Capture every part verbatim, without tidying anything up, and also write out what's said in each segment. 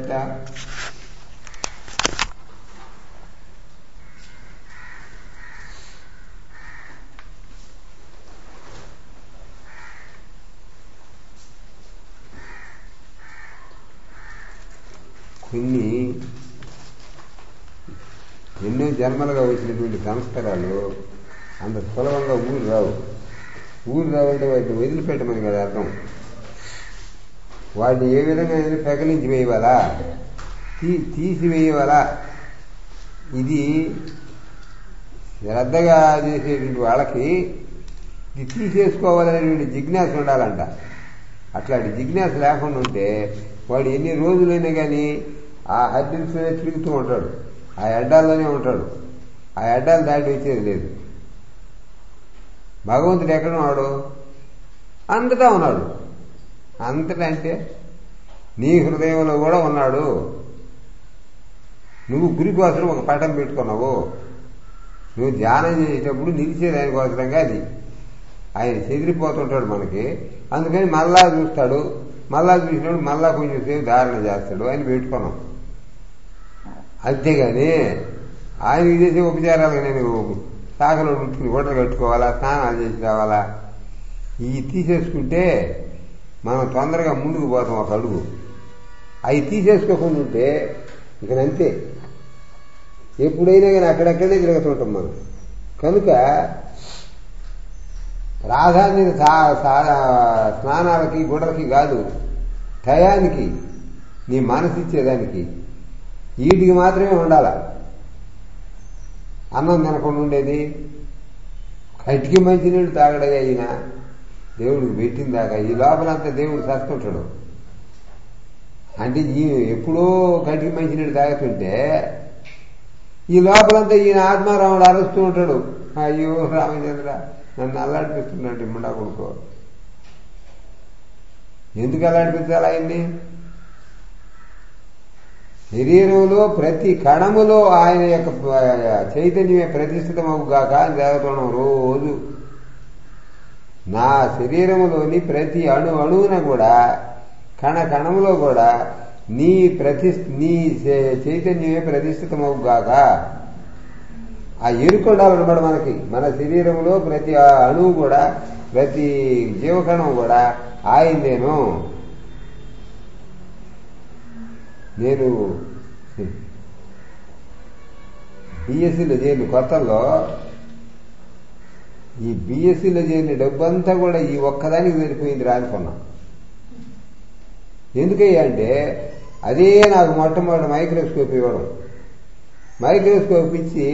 ఎట్లా? కొన్ని ఎన్నో జన్మలుగా వచ్చినటువంటి సంస్కారాలు అంత సులభంగా ఊరు రావు. ఊరు రావంటే వాటిని వదిలిపెట్టమని కదా అర్థం. వాటిని ఏ విధంగా పెకలించి వేయవాలా, తీ తీసివేయవాలా. ఇది శ్రద్ధగా చేసేటువంటి వాళ్ళకి ఇది తీసేసుకోవాలనేటువంటి జిజ్ఞాస ఉండాలంట. అట్లాంటి జిజ్ఞాస లేకుండా ఉంటే వాడు ఎన్ని రోజులైనా కానీ ఆ హద్దులతోనే తిరుగుతూ ఉంటాడు, ఆ అడ్డాల్లోనే ఉంటాడు. ఆ అడ్డాలు దాటి వచ్చేది లేదు. భగవంతుడు ఎక్కడ ఉన్నాడు? అంతటా ఉన్నాడు. అంతటా అంటే నీ హృదయంలో కూడా ఉన్నాడు. నువ్వు గురి కోసం ఒక పటం పెట్టుకున్నావు. నువ్వు ధ్యానం చేసేటప్పుడు నిలిచేది ఆయన కోసంగా అది. ఆయన చెదిరిపోతుంటాడు మనకి. అందుకని మళ్ళా చూస్తాడు. మళ్ళా చూసినప్పుడు మళ్ళా కొంచెం సేపు ధారణ చేస్తాడు. ఆయన పెట్టుకున్నాం. అంతేగాని ఆయన చేసే ఉపచారాలుగా నేను శాఖలో ఉట్టుకుని గుడ్డలు కట్టుకోవాలా, స్నానాలు చేసి రావాలా, ఇవి తీసేసుకుంటే మనం తొందరగా ముందుకు పోతాం ఒక అడుగు. అవి తీసేసుకోకుండా ఉంటే ఇకనంతే ఎప్పుడైనా కానీ అక్కడక్కడే తిరుగుతుంటాం మనం. కనుక ప్రాధాన్యత స్నానాలకి గుడ్డలకి కాదు, టయానికి నీ మనసు ఇచ్చేదానికి వీటికి మాత్రమే ఉండాల. అన్నం తినకుండా ఉండేది, కటికి మంచినీళ్ళు తాగడగా అయినా దేవుడికి పెట్టిందాకా ఈ లోపలంతా దేవుడు చస్తుంటాడు. అంటే ఈ ఎప్పుడో కటికి మంచినీళ్ళు తాగుతుంటే ఈ లోపలంతా ఈయన ఆత్మారాముడు అరుస్తూ ఉంటాడు. అయ్యో రామచంద్ర నన్ను అల్లాడిపిస్తున్నాడు ఇమ్మడా కొడుకో. ఎందుకు అల్లాడిపించాలి ఆయన్ని? శరీరంలో ప్రతి కణములో ఆయన యొక్క చైతన్యమే ప్రతిష్ఠితమవుగాక అని చదువుతున్నాం రోజు. నా శరీరములోని ప్రతి అణు అణువున కూడా కణ కణములో కూడా నీ ప్రతి నీ చైతన్యమే ప్రతిష్ఠితమవుగాక. ఆ ఎరుకొండాలన్నమాట మనకి. మన శరీరంలో ప్రతి అణువు కూడా ప్రతి జీవకణం కూడా ఆయిందేను. నేను బిఎస్సీలో చేరిన కొత్తల్లో ఈ బిఎస్సీలో చేరిన డబ్బంతా కూడా ఈ ఒక్కదానికి సరిపోయింది రానుకున్నాం. ఎందుకయ్యా అంటే అదే నాకు మొట్టమొదటి మైక్రోస్కోప్ ఇవ్వడం. మైక్రోస్కోప్ ఇచ్చి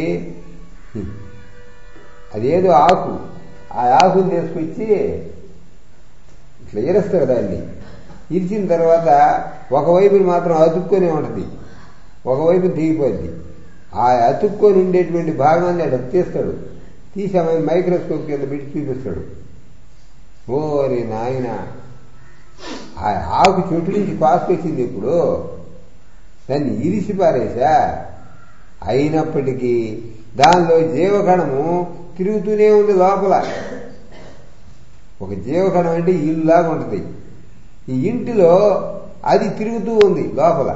అదేదో ఆకు, ఆ ఆకుని తీసుకొచ్చి ఇట్లా ఇరుస్తాడు. దాన్ని ఇరిచిన తర్వాత ఒకవైపుని మాత్రం అతుక్కొని ఉంటుంది, ఒకవైపుని దిగిపోద్ది. ఆ అతుక్కొని ఉండేటువంటి భాగాన్ని అటు తీస్తాడు. తీసి ఆమె మైక్రోస్కోప్ కింద పెట్టి చూపిస్తాడు. ఓరి నాయన, ఆ ఆకు చెట్టు నుంచి కాసుకొచ్చింది ఇప్పుడు, దాన్ని ఇరిసి పారేసా. అయినప్పటికీ దానిలో జీవకణము తిరుగుతూనే ఉంది లోపల. ఒక జీవకణం అంటే ఇల్లులాగా ఉంటుంది. ఈ ఇంటిలో అది తిరుగుతూ ఉంది లోపల.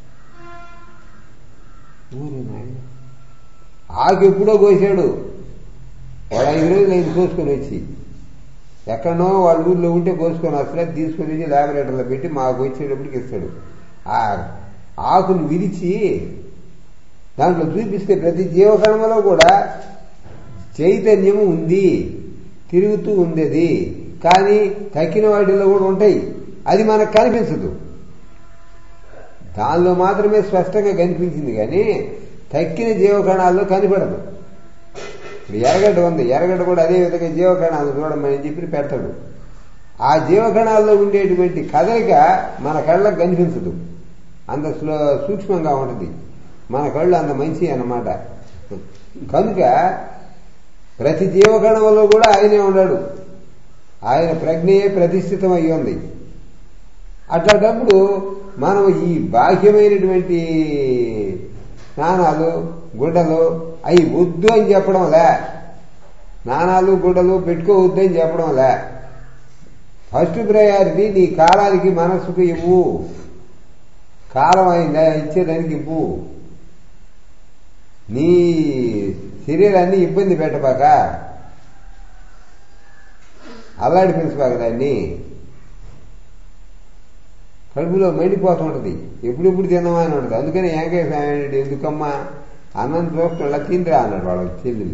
ఆకు ఎప్పుడో కోసాడు వాడు, ఐదు రోజులు ఐదు కోసుకొని వచ్చి ఎక్కడనో వాళ్ళ ఊళ్ళో ఉంటే కోసుకొని అసలే తీసుకొని వచ్చి ల్యాబొరేటరీలో పెట్టి మాకు వచ్చేటప్పటికి ఇస్తాడు. ఆ ఆకును విరిచి దాంట్లో చూపిస్తే ప్రతి జీవకణంలో కూడా చైతన్యము ఉంది, తిరుగుతూ ఉండేది. కానీ తక్కిన వాటిల్లో కూడా ఉంటాయి, అది మనకు కనిపించదు. దానిలో మాత్రమే స్పష్టంగా కనిపించింది, కానీ తక్కిన జీవకణాల్లో కనిపడదు. ఇప్పుడు ఎర్రగడ్డ ఉంది, ఎర్రగడ్డ కూడా అదే విధంగా జీవకణాలు చూడమని చెప్పి పెడతాడు. ఆ జీవకణాల్లో ఉండేటువంటి కదలిక మన కళ్ళకు కనిపించదు, అంత సూక్ష్మంగా ఉంటుంది. మన కళ్ళు అంత మంచి అన్నమాట. కనుక ప్రతి జీవకణంలో కూడా ఆయనే ఉన్నాడు. ఆయన ప్రజ్ఞయే ప్రతిష్ఠితం అయ్యి ఉంది. అట్లాంటప్పుడు మనం ఈ బాహ్యమైనటువంటి స్నానాలు గుడ్డలు అవి వద్దు అని చెప్పడం లే, స్నానాలు గుడ్డలు పెట్టుకోవద్దు అని చెప్పడం లే. ఫస్ట్ ప్రయారిటీ నీ కాలానికి మనస్సుకు ఇవ్వు. కాలం అయిందా ఇచ్చేదానికి ఇవ్వు. నీ శరీరాన్ని ఇబ్బంది పెట్టబాక, అల్లాడి పెంచబాక, దాన్ని కడుపులో మండిపోతుంటది, ఎప్పుడెప్పుడు తిందామా అని ఉంటుంది. అందుకని వెంకయ్య స్వామి ఎందుకమ్మా అన్నం చూసుకున్నా తిండిరా అన్నాడు వాళ్ళ చెల్లెలు.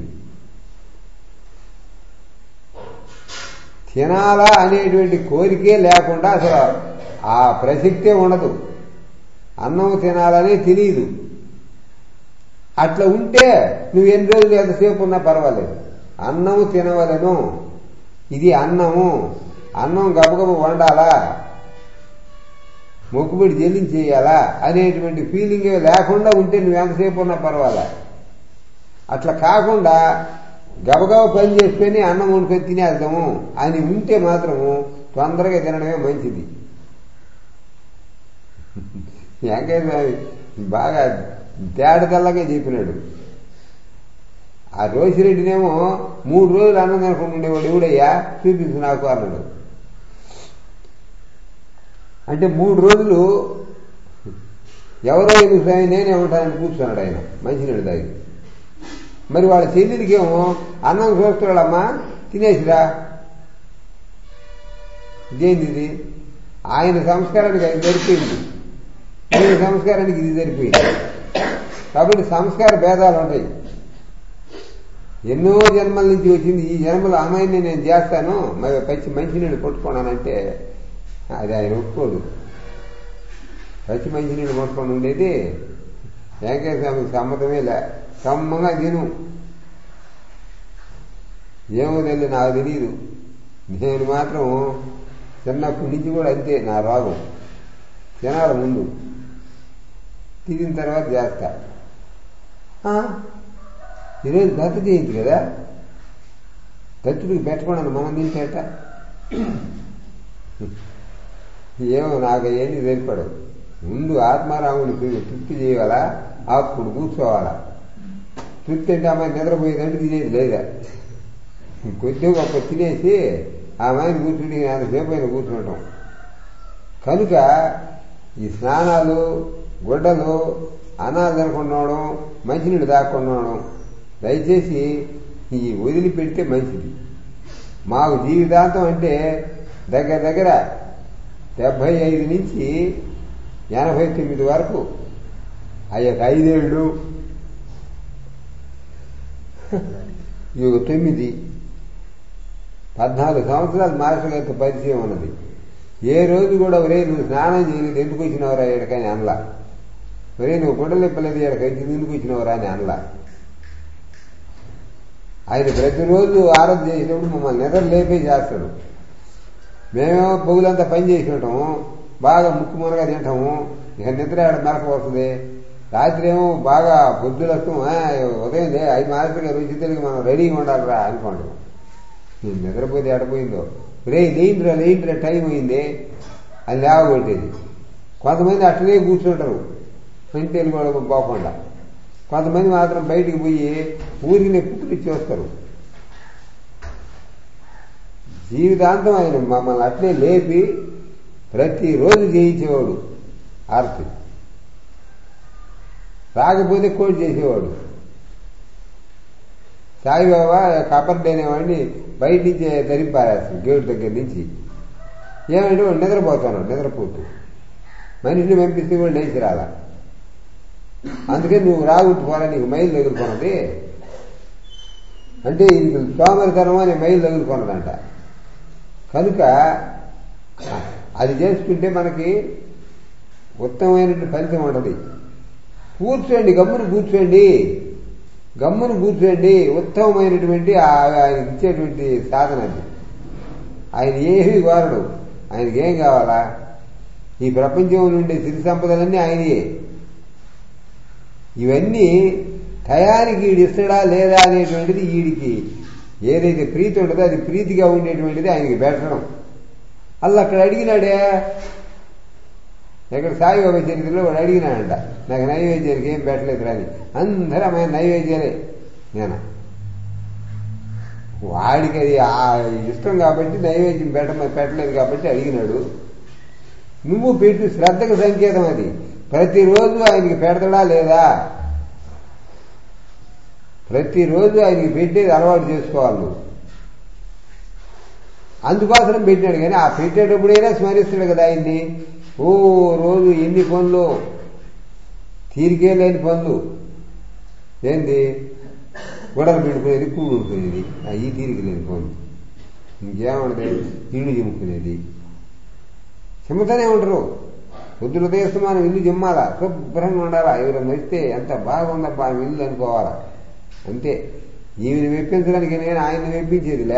తినాలా అనేటువంటి కోరికే లేకుండా అసలు ఆ ప్రసక్తే ఉండదు. అన్నం తినాలని తెలియదు. అట్లా ఉంటే నువ్వు ఎన్ని రోజులు ఎంతసేపు ఉన్నా పర్వాలేదు. అన్నము తినవలను, ఇది అన్నము, అన్నం గబగబ వండాలా, మొక్కుబడి చెల్లించేయాలా అనేటువంటి ఫీలింగ్ లేకుండా ఉంటే నువ్వు ఎంతసేపు ఉన్నా పర్వాలే. అట్లా కాకుండా గబగబ పని చేసుకొని అన్నం వండుకొని తినేద్దాము అని ఉంటే మాత్రము తొందరగా తినడమే మంచిది. వెంకయ్య బాగా తేడతెల్లగా చెప్పినాడు. ఆ రోసిరెడ్డినేమో మూడు రోజులు అన్నం తినకుండా ఉండేవాడు ఎవడయ్యా చూపించు నాకు అన్నాడు. అంటే మూడు రోజులు ఎవరో ఎందుకు స్వామి నేనే ఉంటానని కూర్చున్నాడు ఆయన మంచినీళ్ళు తాగి. మరి వాళ్ళ చెల్లెలికేమో అన్నం చూస్తున్నాడమ్మా తినేసిరా, ఇదేంది ఇది, ఆయన సంస్కారానికి అది సరిపోయింది, ఈయన సంస్కారానికి ఇది సరిపోయింది. కాబట్టి సంస్కార భేదాలు ఉంటాయి. ఎన్నో జన్మల నుంచి వచ్చింది, ఈ జన్మలో అమ్మాయిని నేను చేస్తాను మరి పచ్చి మంచినీళ్ళు కొట్టుకున్నానంటే అది ఆయన ఒప్పుకోడు. పచ్చి మంచినీళ్ళు కొట్టుకొని ఉండేది వెంకయ్య స్వామికి సమ్మతమే లే. కమ్మంగా తిను, ఏమో తెలియదు, నాకు తెలియదు. నేను మాత్రం చిన్నప్పటి నుంచి కూడా అంతే, నా రోగం తినాల ముందు, తిరిగిన తర్వాత చేస్తా. ఈరోజు దత్త జయంతి కదా, దత్తుడికి పెట్టకుండా మనం తింటేట ఏమో నాకు అవన్నీ సరిపడవు. ముందు ఆత్మారాముని తృప్తి చేయాలా, అప్పుడు కూర్చోవాలా. తృప్తి అంటే అమ్మాయి నిద్రపోయేదంటే తినేది లేదా, కొద్దిగా గొప్ప తినేసి ఆ అమ్మాయిని కూర్చుని అంతసేపు అయినా కూర్చుంటాం. కనుక ఈ స్నానాలు, గుడ్డలు, అన్నాలు తినకుండావడం, మంచినీళ్ళు దాక్కుండవడం దయచేసి ఈ వదిలిపెడితే మంచిది. మాకు జీవితాంతం అంటే దగ్గర దగ్గర డెబ్బై ఐదు నుంచి ఎనభై తొమ్మిది వరకు అయ్యాక ఐదేళ్ళు, ఇక తొమ్మిది పద్నాలుగు సంవత్సరాలు మాస్టర్ గారితో పరిచయం ఉన్నది. ఏ రోజు కూడా ఒరే నువ్వు స్నానం చేయలేదు ఎందుకు వచ్చినవరా ఎడకని అనలా, ఒరే నువ్వు గుడ్డలు ఇప్పలేదు ఎడకని ఎందుకు వచ్చినవరా అని అనలా. ఆయన ప్రతిరోజు ఆరోగ్యం చేసినప్పుడు మమ్మల్ని నిద్ర లేపే చేస్తాడు. మేమేమో పొగులంతా పని చేసి ఉంటాము, బాగా ముక్కు మునగా తింటాము, ఇక నిద్ర ఆడ మెలకు వస్తుంది. రాత్రి ఏమో బాగా పొద్దులు వస్తాం, ఉదయం లే ఐదు మాస్టర్ గారు రుచి తెలిగి మనం రెడీగా ఉండాలిరా అనుకుంటాం. నేను నిద్రపోతే ఎడపోయిందో, రే లేయిందిరా లేయిందిరా టైం అయింది అని లేవగొట్టేది. కొంతమంది అట్లనే కూర్చుంటారు ఇంటికి కూడా పోకుండా, కొంతమంది మాత్రం బయటికి పోయి ఊరికి పుట్టులు ఇచ్చి వస్తారు. జీవితాంతం ఆయన మమ్మల్ని అట్లే లేపి ప్రతిరోజు చేయించేవాడు. ఆర్తి రాకపోతే కోటి చేసేవాడు. సాయిబాబా కపర్డ్ అనేవాడిని బయట నుంచి తరిపారేస్తాడు గేటు దగ్గర నుంచి. ఏమంటే వాడు నిద్రపోతున్నాడు, నిద్రపోతూ మనిషిని పంపిస్తే కూడా లేచి రాలా. అందుకని నువ్వు రాగుట్టు పోరా, నీకు మైలు తగులుకున్నది అంటే ఇది సోమరితనం అనే మైలు తగులుకున్నదంట. కనుక అది చేసుకుంటే మనకి ఉత్తమమైనటువంటి ఫలితం ఉంటుంది. కూర్చోండి, గమ్మును కూర్చోండి, గమ్మును కూర్చోండి, ఉత్తమమైనటువంటి ఆయన ఇచ్చేటువంటి సాధన అది. ఆయన ఏమీ కోరడు, ఆయనకి ఏం కావాలా, ఈ ప్రపంచంలో ఉండే సిరి సంపదలన్నీ ఆయనయే. ఇవన్నీ టయానికి ఈడు ఇస్తాడా లేదా అనేటువంటిది ఈడికి ఏదైతే ప్రీతి ఉంటుందో అది ప్రీతిగా ఉండేటువంటిది ఆయనకి పెట్టడం. అలా అక్కడ అడిగినాడే, ఎక్కడ సాయిబాబా చరిత్రలో వాడు అడిగినాడంట, నాకు నైవేద్యానికి ఏం పెట్టలేదు రాని. అందరూ అమ్మాయి నైవేద్యాలే. నేను వాడికి అది ఇష్టం కాబట్టి నైవేద్యం పెట్ట పెట్టలేదు కాబట్టి అడిగినాడు. నువ్వు పెట్టు, శ్రద్ధకు సంకేతం అది. ప్రతిరోజు ఆయనకి పెడతాడా లేదా? ప్రతిరోజు ఆయనకి పెట్టేది అలవాటు చేసుకోవాలి నువ్వు. అందుకోసం పెట్టినాడు. కానీ ఆ పెట్టేటప్పుడైనా స్మరిస్తాడు కదా ఆయన్ని. ఓ రోజు ఎన్ని పనులు, తీరికే లేని పనులు. ఏంది? గొడవలు పెట్టుకునేది, కూడు ఉడుకునేది, ఈ తీరిక లేని పనులు. ఇంకేముండదు, ఇల్లు చిమ్ముకునేది. చిమ్మతోనే ఉంటారు. పొద్దున ఉదయస్తమానం ఇల్లు చిమ్మాలా, శుభ్రంగా ఉండాలా. ఎవరైనా వస్తే ఎంత బాగుందబ్బా ఇల్లు అనుకోవాలా. అంతే. ఈమెను మెప్పించడానికి నేను ఆయన్ని మెప్పించేదిలే.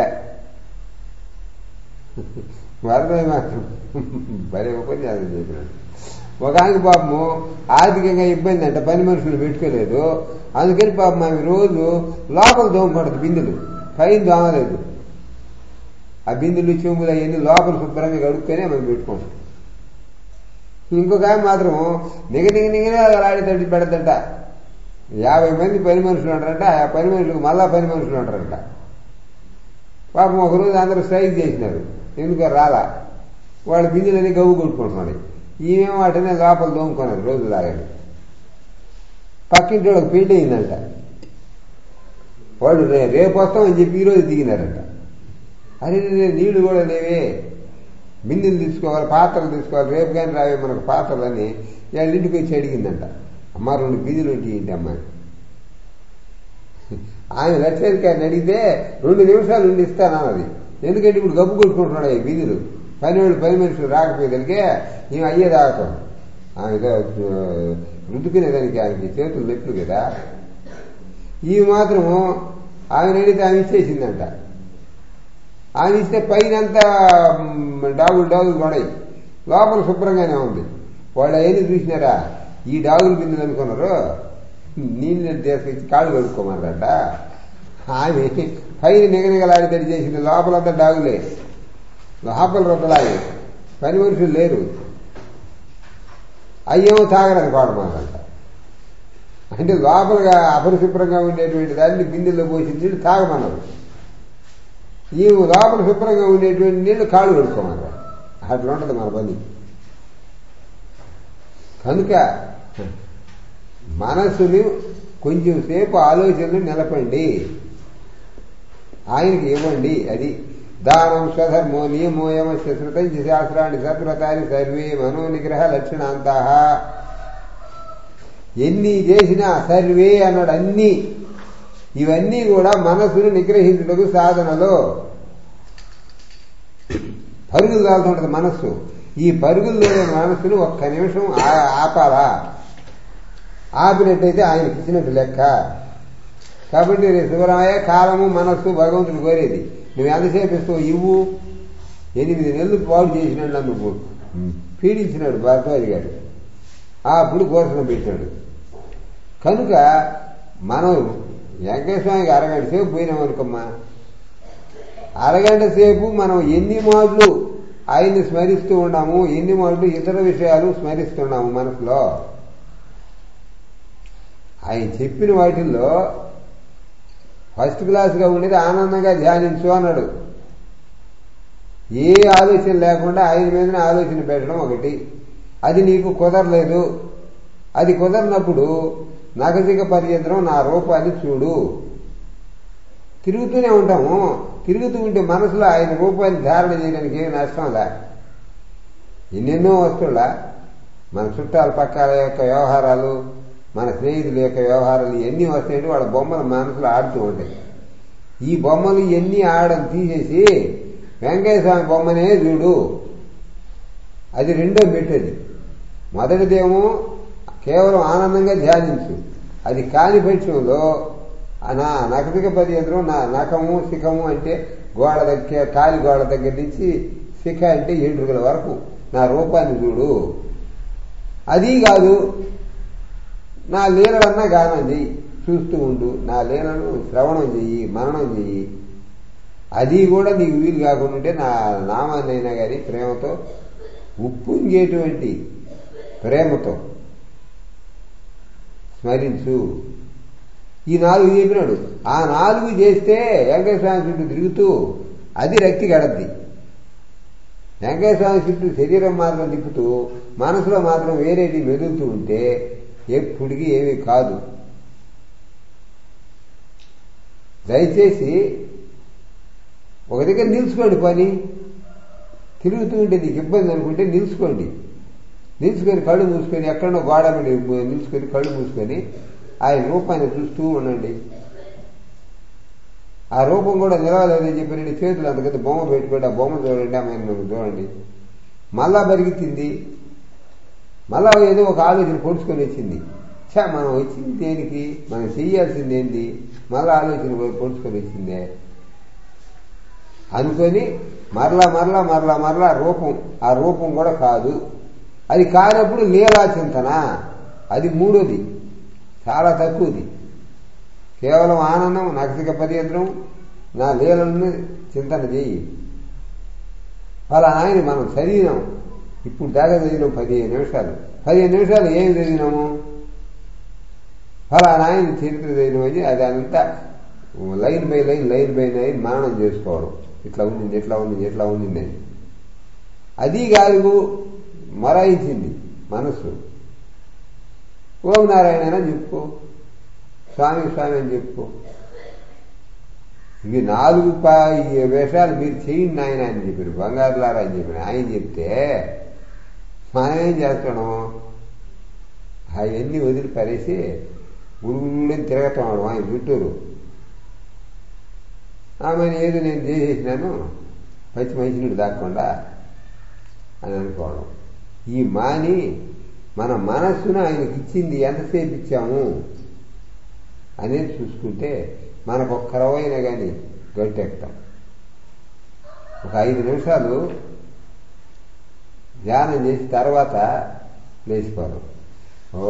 వరదయ్య మాత్రం భలే ఉపన్యాసం చెప్పినాడు. ఒక ఆయనకి పాపము ఆర్థికంగా ఇబ్బంది అంట, పని మనుషులు పెట్టుకోలేదు. అందుకని పాపం ఆమె రోజు లోపల దోమపడుతుంది. బిందెలు పైన దోమలేదు. ఆ బిందెలు చెంబులు అవన్నీ లోపల శుభ్రంగా కడుక్కొని మనం పెట్టుకుంటాం. ఇంకొక ఆయన మాత్రం నిగ నిగ నిగనే ఆడి తట్టి పెడతంట. యాభై మంది పని మనుషులు ఉంటారంట. ఆ పని మనుషులకు మళ్ళా పని మనుషులు ఉంటారంట. పాపం ఒకరోజు అందరూ స్ట్రైక్ చేసినారు. ఎందుకో రాలా. వాళ్ళ బిందెలన్నీ గవ్వు కొట్టుకుంటున్నాడు. ఈమెమో వాటినే లోపల దోముకున్నారు రోజు లాగానే. పక్కింటి వాళ్ళకి పెళ్లి అయిందంట. వాళ్ళు రే రేపు వస్తామని చెప్పి ఈరోజు దిగినారంట. అరే నీళ్లు కూడా లేవే, బిందెలు తీసుకోవాలి, పాత్రలు తీసుకోవాలి, రేపు కానీ రావే మనకు పాత్రలని వాళ్ళ ఇంటికి వచ్చి అడిగిందంట. అమ్మ రెండు బిందెలు ఉంటే ఏంటి అమ్మాయి? ఆయన లక్షలకి ఆయన అడిగితే రెండు నిమిషాలు ఉండి ఇస్తానన్నది. ఎందుకంటే ఇప్పుడు గబ్బు కొట్టుకుంటున్నాడు ఈ బిందెలు. పని వాళ్ళు పని మనుషులు రాకపోయేదానికే మేము అయ్యే తాగుతాం. ఆమె రుద్దుకునేదానికి ఆయనకి చేతులు నొప్పులు కదా. ఇవి మాత్రము ఆమె అడిగితే ఆమె ఇచ్చేసిందంట. ఆమె ఇస్తే పైన అంతా డాగులు డాగులు పడాయి, లోపల శుభ్రంగానే ఉంది. వాళ్ళు అవన్నీ చూసినారా, ఈ డాగులు బిందులు అనుకున్నారు, నీళ్ళు తీసుకొచ్చి కాళ్ళు కడుక్కోమన్నారట. ఆమె పైన నిగనిగలాడి తడి చేసింది, లోపలంతా డాగులే, లోపల రొద్దలాగే, పని మనుషులు లేరు. అయ్యేమో తాగడానికి వాడమానంట. అంటే లోపలగా అపరిశుభ్రంగా ఉండేటువంటి దాన్ని బిందెల్లో పోసి నీళ్ళు తాగమన్నారు. ఈ లోపల శుభ్రంగా ఉండేటువంటి నీళ్లు కాళ్ళు కడుక్కోమన్నారు. అట్లా ఉంటుంది మన పని. కనుక మనస్సుని కొంచెం సేపు ఆలోచనలు నిలపండి, ఆయనకి ఇవ్వండి. అది దానం స్వధర్మో నియమో యమస్య శృతం శాస్త్రాన్ని సత్వ్రతాన్ని సర్వే మనో నిగ్రహ లక్షణాంతా. ఎన్ని చేసినా సర్వే అన్నాడు. అన్ని ఇవన్నీ కూడా మనస్సును నిగ్రహించుటకు సాధనలో. పరుగులు కాలుతుంటది మనస్సు. ఈ పరుగులు లేని మనస్సును ఒక్క నిమిషం ఆపాలా. ఆపినట్టయితే ఆయనకి ఇచ్చినట్టు లెక్క. కాబట్టి రేపు శివరామయ్య కాలము మనస్సు భగవంతుడు కోరేది. నువ్వు ఎంతసేపు ఇస్తావు ఇవ్వు. ఎనిమిది నెలలు పాడు చేసినాడు, నన్ను పీడించినాడు భరద్వాజి గారు. అప్పుడు కోర్సును పెట్టాడు. కనుక మనం వెంకటేశ్వరానికి అరగంట సేపు పోయినామనుకోమ్మా, అరగంట సేపు మనం ఎన్ని మాటలు ఆయన్ని స్మరిస్తూ ఉన్నాము, ఎన్ని మాటలు ఇతర విషయాలు స్మరిస్తున్నాము మనసులో. ఆయన చెప్పిన వాటిల్లో ఫస్ట్ క్లాస్గా ఉండేది ఆనందంగా ధ్యానించు అన్నాడు. ఏ ఆలోచన లేకుండా ఆయన మీదనే ఆలోచన పెట్టడం ఒకటి. అది నీకు కుదరలేదు. అది కుదరినప్పుడు నగజిగ పర్యంతరం నా రూపాన్ని చూడు. తిరుగుతూనే ఉంటాము. తిరుగుతూ ఉంటే మనసులో ఆయన రూపాన్ని ధారణ చేయడానికి ఏమి నష్టంలా. ఎన్నెన్నో వస్తువులా మన చుట్టాల పక్కల యొక్క వ్యవహారాలు, మన స్నేహితుల యొక్క వ్యవహారాలు ఇవన్నీ వస్తాయంటే వాళ్ళ బొమ్మలు మనసులో ఆడుతూ ఉంటాయి. ఈ బొమ్మలు ఇవన్నీ ఆడడం తీసేసి వెంకయ్య స్వామి బొమ్మనే చూడు. అది రెండో పెట్టేది. మొదటిదేమో కేవలం ఆనందంగా ధ్యానించు. అది కాని పక్షంలో నా నకటిక పర్యంతరం నా నఖము శిఖము అంటే గోడ దగ్గర, కాలి గోడ దగ్గర నుంచి శిఖ అంటే ఎంట్రుకల వరకు నా రూపాన్ని చూడు. అది కాదు, నా లీలలన్నా గానం చెయ్యి, చూస్తూ ఉండు. నా లీలను శ్రవణం చెయ్యి, మననం చెయ్యి. అది కూడా నీకు వీలు కాకుండా ఉంటే నా నామాన్ని అయినా కానీ ప్రేమతో ఉప్పొంగేటువంటి ప్రేమతో స్మరించు. ఈ నాలుగు చెప్పినాడు. ఆ నాలుగు చేస్తే వెంకటేశ్వర చుట్టూ తిరుగుతూ అది రక్తి గడద్ది. వెంకటేశ్వర స్వామి చుట్టూ శరీరం మాత్రం తిప్పుతూ మనసులో మాత్రం వేరేటి మెదులుతూ ఉంటే ఎప్పటికీ ఏమీ కాదు. దయచేసి ఒక దగ్గర నిలుచుకోండి, పని తిరుగుతూ ఉంటే నీకు ఇబ్బంది అనుకుంటే నిలుచుకోండి. నిలుచుకొని కళ్ళు మూసుకొని ఎక్కడో గోడ మీద నిలుచుకొని కళ్ళు మూసుకొని ఆయన రూపాన్ని చూస్తూ ఉండండి. ఆ రూపం కూడా నిలవలేదని చెప్పి చేతులు అందుకని బొమ్మ పెట్టుకోండి, ఆ బొమ్మ చూడండి, ఆమె చూడండి. మళ్ళా బరిగిచ్చింది, మళ్ళా ఏదో ఒక ఆలోచన పొడుచుకొని వచ్చింది. చా మనం వచ్చింది దేనికి, మనం చెయ్యాల్సింది ఏంది, మళ్ళా ఆలోచన పొడుచుకొని వచ్చిందే అనుకొని మరలా మరలా మరలా మరలా రూపం, ఆ రూపం కూడా కాదు. అది కానప్పుడు లీలా చింతన, అది మూడోది, చాలా తక్కువది. కేవలం ఆనందం, నక్షిక పర్యంత్రం, నా లీలను చింతన చేయి. అలా ఆయన మనం చదివినాం, ఇప్పుడు దాకా చదివినాం పదిహేను నిమిషాలు. పదిహేను నిమిషాలు ఏం చదివినాము, అలా ఆయన చరిత్ర చదివినామని అది అంతా line by line line by line మననం చేసుకోవడం. ఇట్లా ఉండింది, ఎట్లా ఉండింది, ఎట్లా ఉండింది అని. అది కాదు మరాయించింది మనస్సు. ఓం నారాయణ అని చెప్పుకో, స్వామి స్వామి అని చెప్పుకో. ఇవి నాలుగు వేషాలు మీరు చేయండి ఆయన అని చెప్పారు, బంగారులారా అని చెప్పారు. ఆయన చెప్తే మనమేం చేస్తాం, అవన్నీ వదిలి పరేసి గురుగులని తిరగటం ఆయన చుట్టూరు. ఆమెను ఏదో నేను చేసేసినాను పచ్చి మంచినీడు దాక్కుండా అని అనుకోవడం. ఈ మాని మన మనస్సును ఆయనకి ఇచ్చింది ఎంతసేపు ఇచ్చాము అనేది చూసుకుంటే మనకు ఒక్క రవైనా కానీ గట్టెక్కుతాం. ఒక ఐదు నిమిషాలు ధ్యానం చేసి తర్వాత లేచిపోవడం. ఓ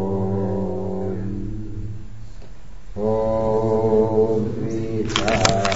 ఓం శ్రీ